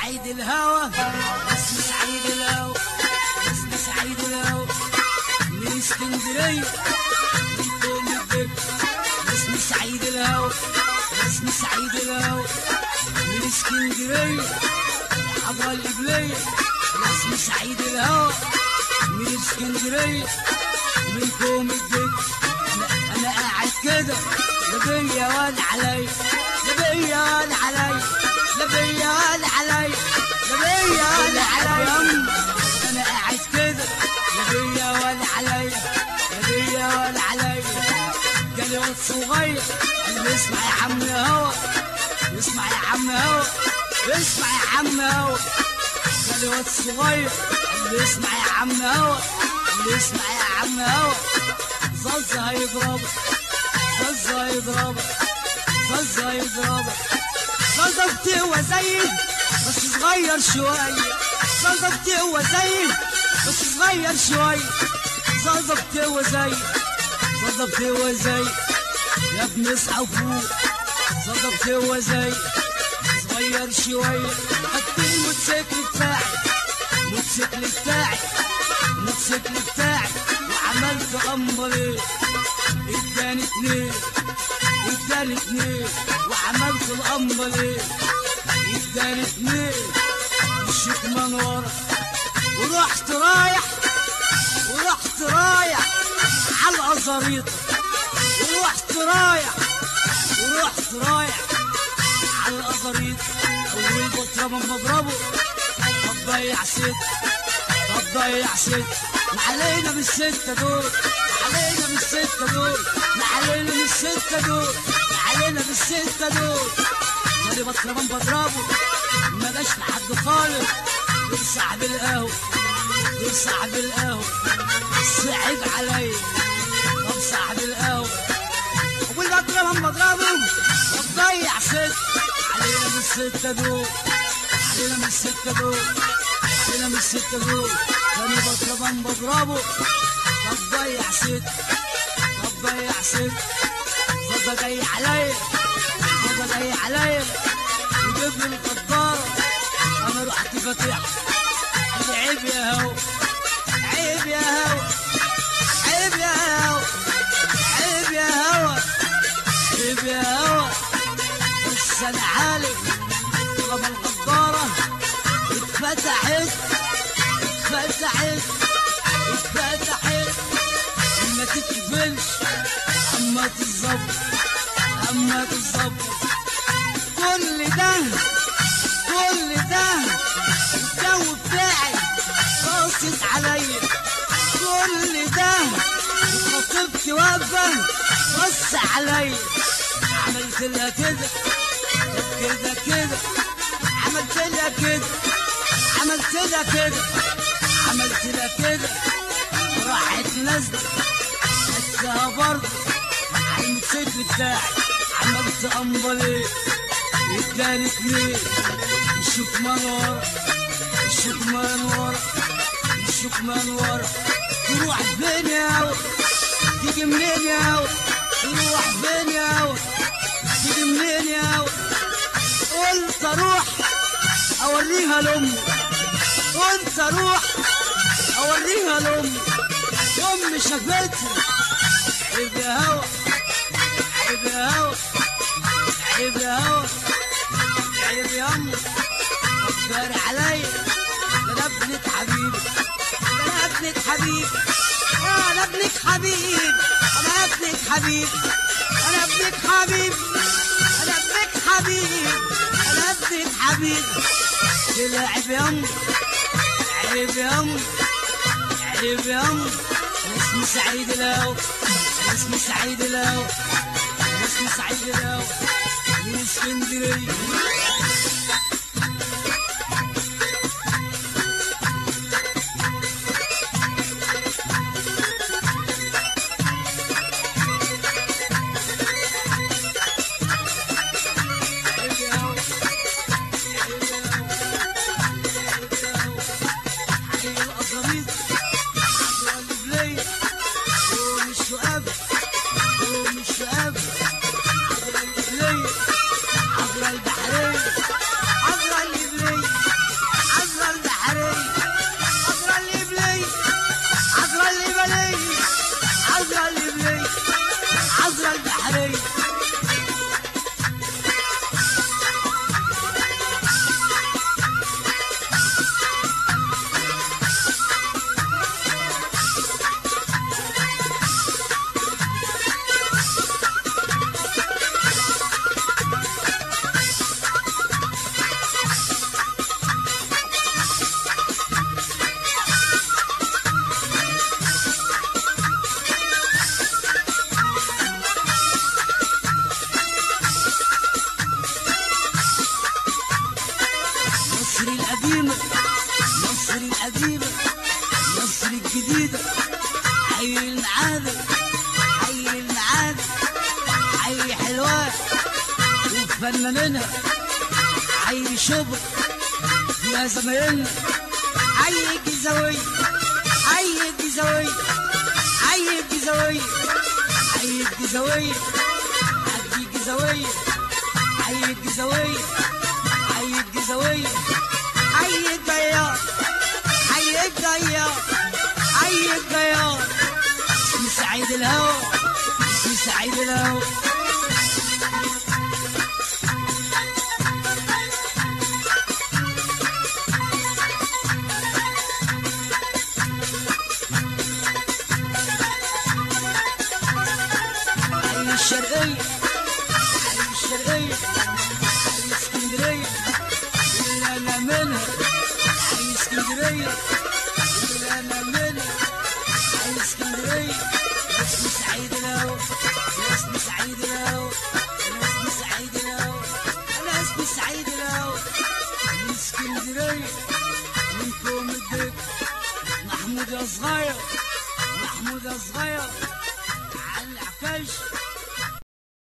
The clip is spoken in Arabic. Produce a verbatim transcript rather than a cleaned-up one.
سعيد الهوى اسمي سعيد الهوى اسمي سعيد الهوى من اسكندرية من كوم الدب اسمي سعيد الهوى اسمي سعيد الهوى من اسكندرية حضرة القبلية اسمي سعيد الهوى من اسكندرية من كوم الدب انا قاعد كده لا بيا ولا عليا لا بيا ولا عليا لا بيا ولا عليا لا بيا ولا عليا انا قاعد كده لا بيا ولا عليا لا بيا ولا عليا جالي واد صغير قال لي اسمع يا عم هوا اسمع يا عم هوا اسمع يا عم هوا جالي واد صغير قال لي اسمع يا عم هوا قال لي اسمع يا عم هوا زازا هيضربك زازا هيضربك زازا هيضربك زازا بتقوى زيي بس صغير شوية زازا بتقوى زيي بس صغير شوية زازا بتقوى زيي زازا بتقوى زيي يا ابني اصحى وفوق زازا بتقوى زيي صغير شوية خدت الموتوسيكل بتاعي الموتوسيكل بتاعي الموتوسيكل بتاعي وعملت امبريه اداني اتنين اداني اتنين وعملت الامبريه اداني اتنين مشيت من ورا ورحت رايح ورحت رايح على الازاريطه ورحت رايح ورحت رايح على الازاريطه اول بطرة من مضربه هتضيع ست هتضيع ست ما علينا بالستة دول ما علينا بالستة دول ما علينا بالستة دول ما علينا بالستة دول جالي بطرة من بضربه ما جاش لحد خالص دول صاحب القهوة دول صاحب القهوة صعب عليا طب صاحب القهوة أول بطرة من بضربه هتضيع ست علينا بالستة دول علينا بالستة دول علينا بالستة دول تاني بطرة من بضربه طب ضيع ست طب ضيع ست زازا جاي عليا زازا جاي عليا يجيب لي القدارة انا رحت فاتحها قال لي عيب يا هوا عيب يا هوا عيب يا هوا عيب يا هوا عيب يا هوا بس انا عالم طب القدارة اتفتحت اتفتحت اتفتحت ما تتقبلش اما تتظبط اما تتظبط كل ده كل ده الجو بتاعي باصص عليا كل ده خطيبتي واقفه بص عليا عملت لها كده كده كده عملت لها كده عملت لها كده عملت لها كده راحت نازله خدتها برضه على الموتوسيكل بتاعي عملت امبليه اداني اتنين الشوك من ورا الشوك من ورا الشوك من ورا تروح فين يا هوا تيجي منين يا هوا تروح فين يا هوا تيجي منين يا هوا قلت اروح اوريها لامي قلت اروح اوريها لامي امي شافتني عيب يا هوا عيب يا هوا عيب يا هوا عيب يا امي كبر عليا ده انا ابنك حبيبي ده انا ابنك حبيبي انا ابنك حبيبي انا ابنك حبيبي انا ابنك حبيبي انا ابنك حبيبي انا ابنك حبيبي كده عيب يا امي عيب يا امي عيب يا امي اسمي سعيد الهوى اسمي سعيد الهوى اسمي سعيد الهوى من اسكندريه عبر البحرين مصر القديمة مصر القديمة مصر الجديدة حي المعادي حي المعادي حي حلوان وفنانينها حي شبر يا زمايلنا حي الجيزاوية حي الجيزاوية حي الجيزاوية حي الجيزاوية حي الجيزاوية حي الجيزاوية حي الجيزاوية حي الديار حي الديار حي الديار اسم سعيد الهوى اسم سعيد الهوى الشرقية حي الشرقية حي اسكندرية اللي أنا منها حي اسكندرية اللي أنا منها حي اسكندرية اسمي سعيد الهوى اسمي سعيد الهوى أنا اسمي سعيد الهوى أنا اسمي سعيد الهوى من اسكندرية من كوم الدك محمود يا صغير محمود يا صغير على العكاش